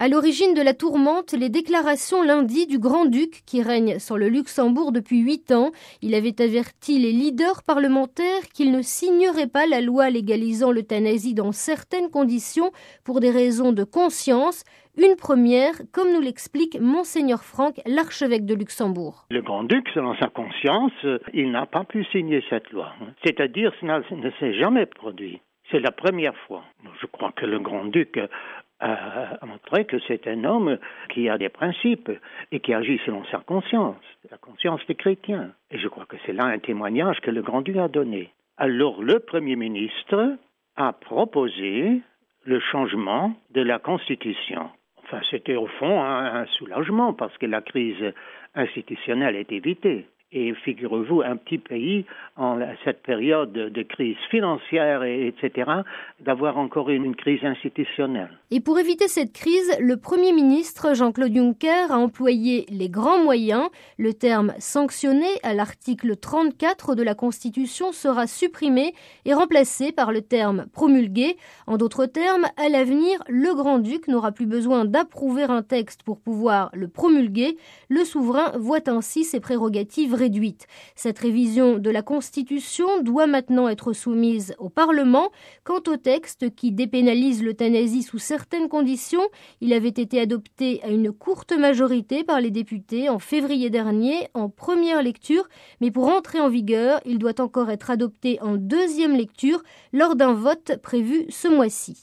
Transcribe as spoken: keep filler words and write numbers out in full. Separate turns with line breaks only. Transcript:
À l'origine de la tourmente, les déclarations lundi du grand-duc qui règne sur le Luxembourg depuis huit ans. Il avait averti les leaders parlementaires qu'ils ne signeraient pas la loi légalisant l'euthanasie dans certaines conditions pour des raisons de conscience. Une première, comme nous l'explique Monseigneur Franck, l'archevêque de Luxembourg.
Le grand-duc, selon sa conscience, il n'a pas pu signer cette loi. C'est-à-dire, ça ne s'est jamais produit. C'est la première fois. Je crois que le grand-duc a montré que c'est un homme qui a des principes et qui agit selon sa conscience, la conscience des chrétiens. Et je crois que c'est là un témoignage que le grand-duc a donné. Alors le Premier ministre a proposé le changement de la Constitution. Enfin, c'était au fond un, un soulagement parce que la crise institutionnelle est évitée. Et figurez-vous, un petit pays, en cette période de crise financière, et, etc., d'avoir encore une, une crise institutionnelle.
Et pour éviter cette crise, le Premier ministre Jean-Claude Juncker a employé les grands moyens. Le terme « sanctionné » à l'article trente-quatre de la Constitution sera supprimé et remplacé par le terme « promulgué ». En d'autres termes, à l'avenir, le grand-duc n'aura plus besoin d'approuver un texte pour pouvoir le promulguer. Le souverain voit ainsi ses prérogatives réduite. Cette révision de la Constitution doit maintenant être soumise au Parlement. Quant au texte qui dépénalise l'euthanasie sous certaines conditions, il avait été adopté à une courte majorité par les députés en février dernier en première lecture, mais pour entrer en vigueur, il doit encore être adopté en deuxième lecture lors d'un vote prévu ce mois-ci.